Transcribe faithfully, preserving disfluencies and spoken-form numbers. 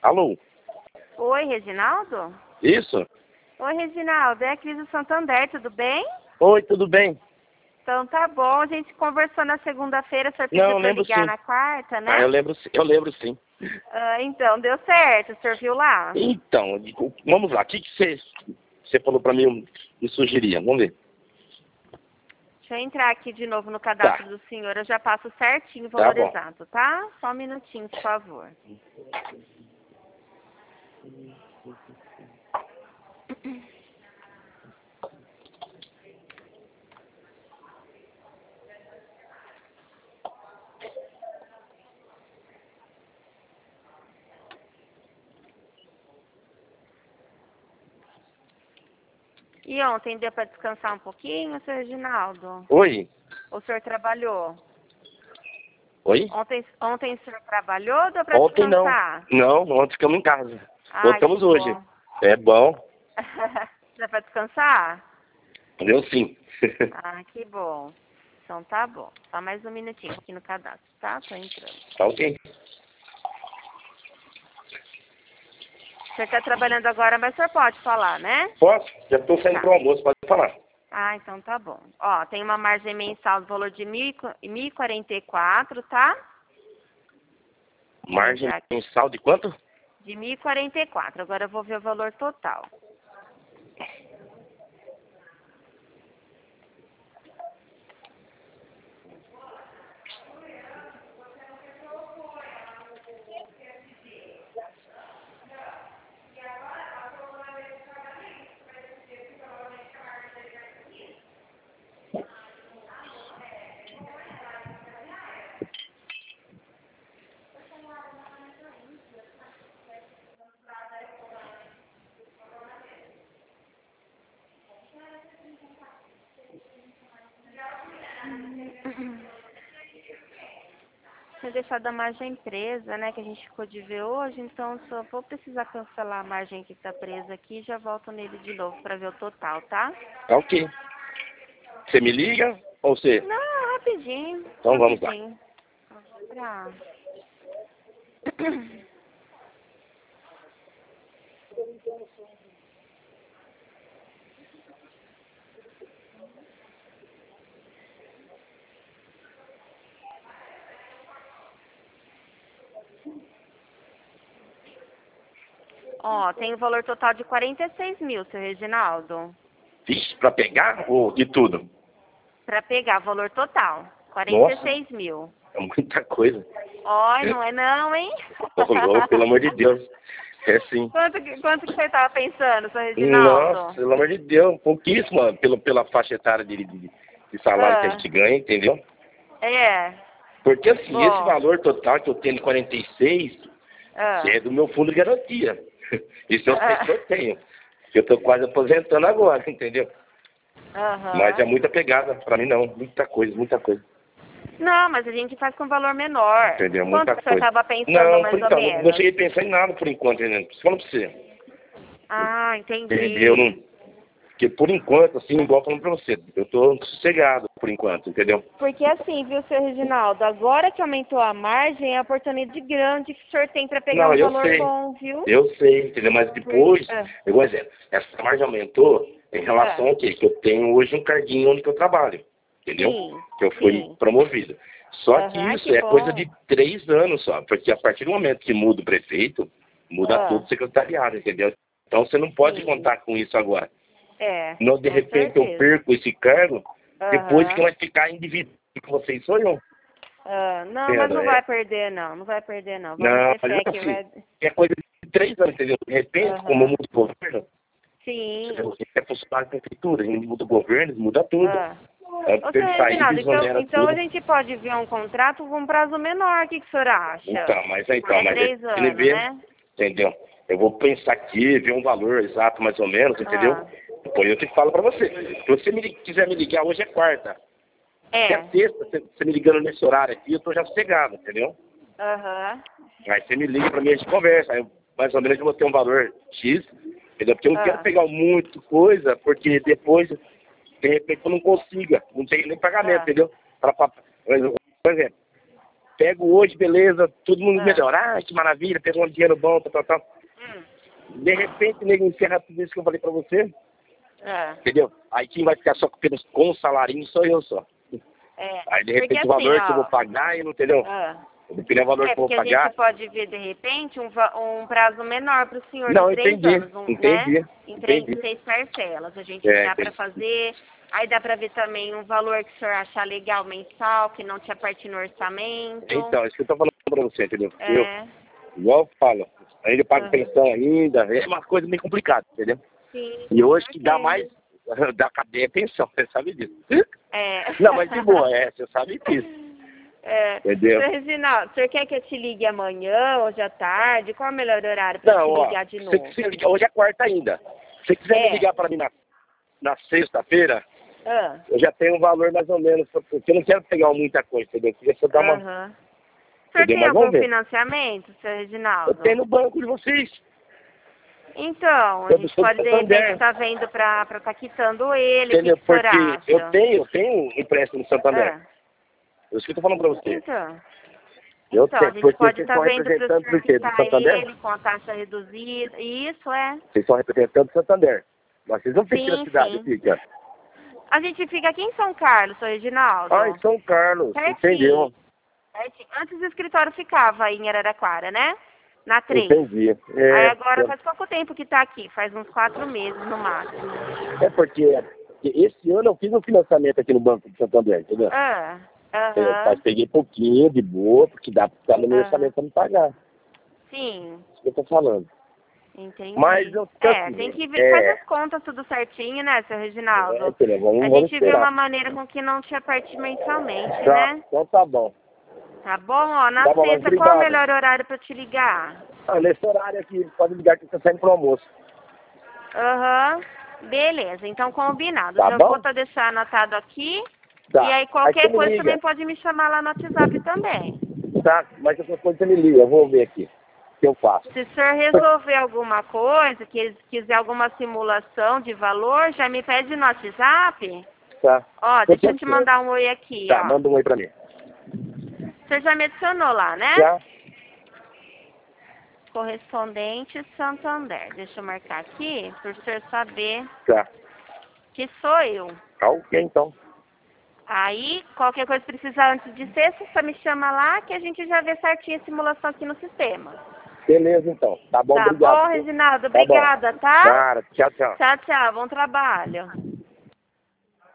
Alô? Oi, Reginaldo? Isso? Oi, Reginaldo, é a Cris do Santander, tudo bem? Oi, tudo bem? Então tá bom, a gente conversou na segunda-feira, o senhor pediu Não, pra eu lembro ligar sim. na quarta, né? Ah, eu lembro, sim- eu lembro sim. Ah, então, deu certo, o senhor viu lá? Então, vamos lá. O que que você, você falou pra mim, me sugeria? Vamos ver. Deixa eu entrar aqui de novo no Tá, cadastro do senhor, eu já passo certinho o tá valor bom. exato, tá? Só um minutinho, por favor. E ontem deu para descansar um pouquinho, seu Reginaldo? Oi? O senhor trabalhou? Oi? Ontem, ontem o senhor trabalhou ou deu para Ontem não. descansar? Não, ontem ficamos em casa. Ai, Voltamos que hoje. bom. É bom. Dá para descansar? Deu sim. Ah, que bom. Então tá bom. Só mais um minutinho aqui no cadastro, tá? Tô entrando. Tá ok. Você está trabalhando agora, mas o senhor pode falar, né? Posso? Já estou saindo Tá. pro almoço, pode falar. Ah, então tá bom. Ó, tem uma margem mensal do valor de mil e quarenta e quatro, tá? Margem Entrar aqui. mensal de quanto? De mil e quarenta e quatro. Agora eu vou ver o valor total. Tinha deixado a margem presa, né? Que a gente ficou de ver hoje, então só vou precisar cancelar a margem que tá presa aqui e já volto nele de novo para ver o total, tá? Tá ok. Você me liga ou você? Não, rapidinho. Então vamos lá. Rapidinho. Pra... Ó, tem o valor total de quarenta e seis mil, seu Reginaldo. Vixe, pra pegar ou de tudo? Pra pegar, valor total. quarenta e Nossa, seis mil. é muita coisa. Ó, não é não, hein? Ô, louco, pelo amor de Deus. É sim. Quanto, que- quanto que você tava pensando, seu Nossa, Reginaldo? pelo amor de Deus, pouquíssimo, pelo, pela faixa etária de, de, de salário que a Ah, gente ganha, entendeu? é. Porque assim, esse Bom. valor total que eu tenho de quarenta e seis Ah, é do meu fundo de garantia. Isso eu sei que eu ah, tenho. Eu tô quase aposentando agora, entendeu? Mas é aham. muita pegada, pra mim não, muita coisa, muita coisa. Não, mas a gente faz com valor menor. Entendeu? Quanto Muita que o senhor coisa. tava pensando, Não, por mais ou então, não, não menos? cheguei a pensar em nada por enquanto, entendeu? Falando pra você. Ah, Entendeu? Não, entendi. porque por enquanto, assim, igual falando pra você, eu tô sossegado por enquanto, entendeu? Porque assim, viu, seu Reginaldo, agora que aumentou a margem, é a oportunidade grande que o senhor tem para pegar Não, um eu valor sei. bom, viu? Eu sei, entendeu? Mas Por... depois, Ah, igual exemplo, essa margem aumentou em relação ah, ao quê? Que eu tenho hoje um carguinho onde que eu trabalho, entendeu? sim, Que eu fui sim. promovido. Só que Aham, isso que é coisa bom. de três anos só, porque a partir do momento que muda o prefeito, muda todo Ah, o secretariado, entendeu? Então você não pode sim. contar com isso agora. É, Não, de com repente eu certeza. perco esse cargo, depois que Aham. vai ficar indivíduo com vocês sou eu. Ah, não, mas Entendeu? não É, vai perder, não. Não vai perder, não. Vamos não, ter mas fé que assim, vai... é coisa de três anos, entendeu? De repente, como Aham. muda o governo, Sim. você é funcionário da prefeitura, e muda o governo, muda tudo. Ah. É Ô, porque seu ele sair, Reginaldo, então, desonera então a tudo. gente pode ver um contrato com um prazo menor. O que, que o senhor acha? Então, mas então, É mas é três ele anos, vê, né? entendeu? Eu vou pensar aqui, ver um valor exato mais ou menos, entendeu? Ah. Depois eu te falo pra você. Se você me, quiser me ligar, hoje é quarta. Até É. sexta, você você me ligando nesse horário aqui, eu tô já sossegado, entendeu? Aham. Aí você me liga pra mim, a gente conversa. Aí mais ou menos eu vou ter um valor X, entendeu? Porque eu não quero Ah. pegar muito coisa, porque depois, de repente, eu não consiga. Não tenho nem pagamento, Ah. entendeu? Pra, pra, por exemplo, pego hoje, beleza, todo mundo Ah. melhora. Ah, que maravilha, pegou um dinheiro bom, tal, tal, tal. Hum. De repente, o nego encerra tudo isso que eu falei pra você, Ah. entendeu? Aí quem vai ficar só com, com o salarinho sou eu só. É. Aí, de Porque repente, assim, o valor ó, que eu vou pagar, eu não entendeu? Ah. Dependendo do valor É, que eu vou porque a pagar. gente pode ver, de repente, um, va- um prazo menor para o senhor Não, de três entendi, anos, um, entendi, né? Em três, entendi. seis parcelas. A gente É, dá para entendi. fazer. Aí dá para ver também um valor que o senhor achar legal mensal, que não te aparte no orçamento. Então, isso que eu tô falando pra você, entendeu? Eu, É. igual eu falo, ainda pago Uhum. pensão ainda, é uma coisa meio complicada, entendeu? Sim. E hoje que dá porque- mais, da cadeia é pensão, você sabe disso. É. Não, mas de boa, é, você sabe disso. É. Entendeu? Seu Reginaldo, o senhor quer que eu te ligue amanhã, hoje à tarde? Qual é o melhor horário para Não, te ó, ligar de se novo? você ligar, hoje é quarta ainda. Se você quiser É. me ligar pra mim na, na sexta-feira, Ah. eu já tenho um valor mais ou menos, porque eu não quero pegar muita coisa, entendeu? Eu queria só dar uma... Aham. O senhor Entendeu? tem Mas algum vamos ver. financiamento, seu Reginaldo? Eu tenho no banco de vocês. Então, a Eu gente sou do pode de Santander. repente estar vendo pra estar tá quitando ele, o que, Entendeu? que o senhor Porque acha? eu tenho, eu tenho um empréstimo no Santander. Ah, É isso que eu tô falando pra você. então, Eu então tenho, a gente porque pode vocês estar são vendo para o representantes senhor do quê? Do quitar Santander? ele com a taxa reduzida. Isso é. Vocês são representantes do Santander. Mas vocês não ficam Sim, na cidade, sim. fica. A gente fica aqui em São Carlos, seu Reginaldo. Ah, em São Carlos, Pertinho. entendeu? Pertinho. Antes o escritório ficava aí em Araraquara, né? Na três. Entendi. Aí É, agora faz pouco tempo que tá aqui, faz uns quatro meses no máximo. é porque esse ano eu fiz um financiamento aqui no Banco de Santander, entendeu? Ah, Eu, aham. mas peguei pouquinho, de boa, porque dá pra ficar no meu Aham. orçamento pra me pagar. Sim. Isso que eu tô falando. Entendi. Mas eu É, assim, tem que ver, é, faz as contas tudo certinho, né, seu é, Reginaldo? entendeu? Vamos, A vamos gente vê esperar. uma maneira com que não te aparte mensalmente, Tá, né? então tá bom. Tá bom? Ó, na Tá bom, mas sexta, qual é o obrigado. melhor horário pra eu te ligar? Ah, nesse horário aqui, pode ligar que você sai pro almoço. Aham. Beleza, então combinado. Tá Já bom? vou tá deixar anotado aqui. Tá. E aí Aí qualquer você me coisa liga. também pode me chamar lá no WhatsApp também. Tá, mas qualquer coisa você me liga, eu vou ver aqui o que eu faço. Se o senhor resolver alguma coisa, que quiser alguma simulação de valor, já me pede no WhatsApp. Tá. Ó, deixa eu te mandar um oi aqui, Tá, ó. manda um oi pra mim. Você já me adicionou lá, né? Já? Correspondente Santander. Deixa eu marcar aqui, para o senhor saber Tá. que sou eu. Tá ok, então. Aí, qualquer coisa que precisar antes de sexta, você me chama lá que a gente já vê certinho a simulação aqui no sistema. Beleza, então. Tá bom, Tá obrigado. bom, Reginaldo? Tá bom. Obrigada, tá? Cara, tchau, tchau. Tchau, tchau. Bom trabalho.